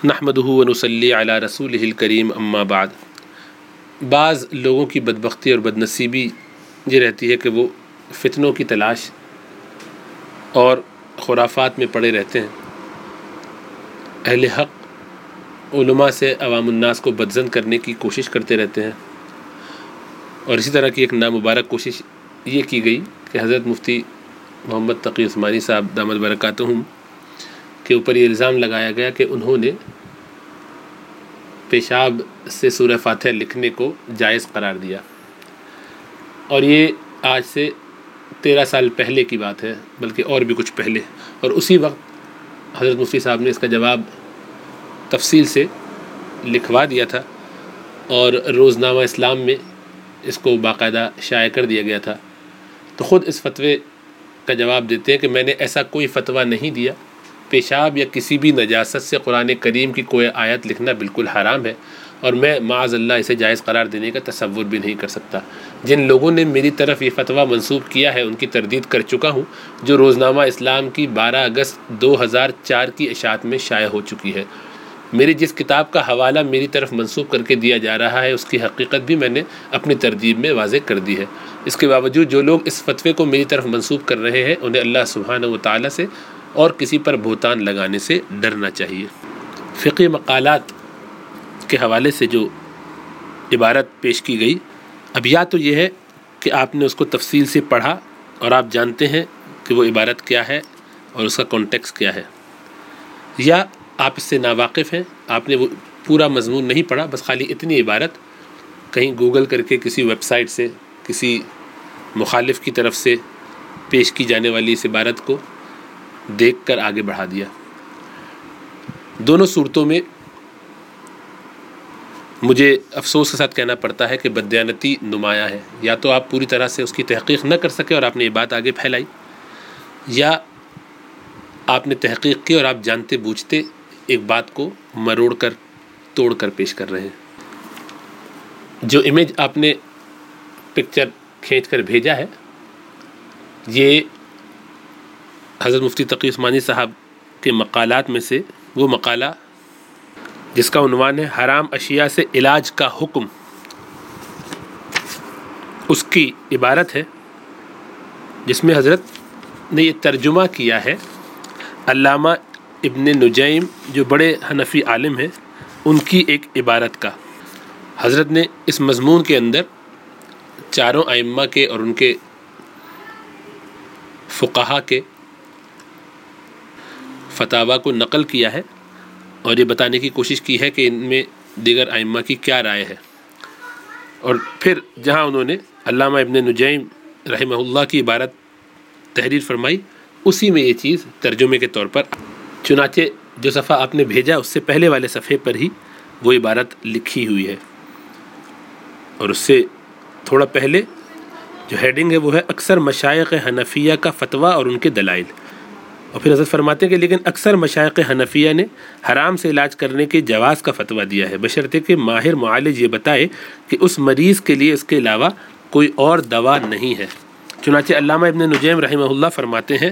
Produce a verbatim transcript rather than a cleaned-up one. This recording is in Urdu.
نحمدہ ونصلی علی رسولہ الکریم اما بعد۔ بعض لوگوں کی بدبختی اور بدنصیبی یہ رہتی ہے کہ وہ فتنوں کی تلاش اور خرافات میں پڑے رہتے ہیں۔ اہل حق علماء سے عوام الناس کو بدظن کرنے کی کوشش کرتے رہتے ہیں، اور اسی طرح کی ایک نامبارک کوشش یہ کی گئی کہ حضرت مفتی محمد تقی عثمانی صاحب دامت برکاتہم کے اوپر یہ الزام لگایا گیا کہ انہوں نے پیشاب سے سورہ فاتحہ لکھنے کو جائز قرار دیا، اور یہ آج سے تیرہ سال پہلے کی بات ہے، بلکہ اور بھی کچھ پہلے، اور اسی وقت حضرت مفتی صاحب نے اس کا جواب تفصیل سے لکھوا دیا تھا، اور روزنامہ اسلام میں اس کو باقاعدہ شائع کر دیا گیا تھا۔ تو خود اس فتوے کا جواب دیتے ہیں کہ میں نے ایسا کوئی فتویٰ نہیں دیا، پیشاب یا کسی بھی نجاست سے قرآن کریم کی کوئی آیت لکھنا بالکل حرام ہے، اور میں معاذ اللہ اسے جائز قرار دینے کا تصور بھی نہیں کر سکتا۔ جن لوگوں نے میری طرف یہ فتویٰ منسوب کیا ہے ان کی تردید کر چکا ہوں، جو روزنامہ اسلام کی بارہ اگست دو ہزار چار کی اشاعت میں شائع ہو چکی ہے۔ میری جس کتاب کا حوالہ میری طرف منسوب کر کے دیا جا رہا ہے اس کی حقیقت بھی میں نے اپنی ترتیب میں واضح کر دی ہے۔ اس کے باوجود جو لوگ اس فتوے کو میری طرف منسوب کر رہے ہیں انہیں اللہ سبحانہ و تعالیٰ سے اور کسی پر بہتان لگانے سے ڈرنا چاہیے۔ فقہی مقالات کے حوالے سے جو عبارت پیش کی گئی، اب یا تو یہ ہے کہ آپ نے اس کو تفصیل سے پڑھا اور آپ جانتے ہیں کہ وہ عبارت کیا ہے اور اس کا کانٹیکس کیا ہے، یا آپ اس سے ناواقف ہیں، آپ نے وہ پورا مضمون نہیں پڑھا، بس خالی اتنی عبارت کہیں گوگل کر کے کسی ویب سائٹ سے کسی مخالف کی طرف سے پیش کی جانے والی اس عبارت کو دیکھ کر آگے بڑھا دیا۔ دونوں صورتوں میں مجھے افسوس کے ساتھ کہنا پڑتا ہے کہ بددیانتی نمایاں ہے۔ یا تو آپ پوری طرح سے اس کی تحقیق نہ کر سکے اور آپ نے یہ بات آگے پھیلائی، یا آپ نے تحقیق کی اور آپ جانتے بوجھتے ایک بات کو مروڑ کر توڑ کر پیش کر رہے ہیں۔ جو امیج آپ نے پکچر کھینچ کر بھیجا ہے، یہ حضرت مفتی تقی عثمانی صاحب کے مقالات میں سے وہ مقالہ جس کا عنوان ہے حرام اشیاء سے علاج کا حکم، اس کی عبارت ہے، جس میں حضرت نے یہ ترجمہ کیا ہے علامہ ابن نجیم جو بڑے حنفی عالم ہیں ان کی ایک عبارت کا۔ حضرت نے اس مضمون کے اندر چاروں ائمہ کے اور ان کے فقہا کے فتاویٰ کو نقل کیا ہے، اور یہ بتانے کی کوشش کی ہے کہ ان میں دیگر ائمہ کی کیا رائے ہے، اور پھر جہاں انہوں نے علامہ ابن نجیم رحمہ اللہ کی عبارت تحریر فرمائی، اسی میں یہ چیز ترجمے کے طور پر، چنانچہ جو صفحہ آپ نے بھیجا اس سے پہلے والے صفحے پر ہی وہ عبارت لکھی ہوئی ہے، اور اس سے تھوڑا پہلے جو ہیڈنگ ہے وہ ہے اکثر مشائخ حنفیہ کا فتویٰ اور ان کے دلائل، اور پھر حضرت فرماتے ہیں کہ لیکن اکثر مشائخ حنفیہ نے حرام سے علاج کرنے کے جواز کا فتویٰ دیا ہے، بشرطے کہ ماہر معالج یہ بتائے کہ اس مریض کے لیے اس کے علاوہ کوئی اور دوا نہیں ہے۔ چنانچہ علامہ ابن نجیم رحمہ اللہ فرماتے ہیں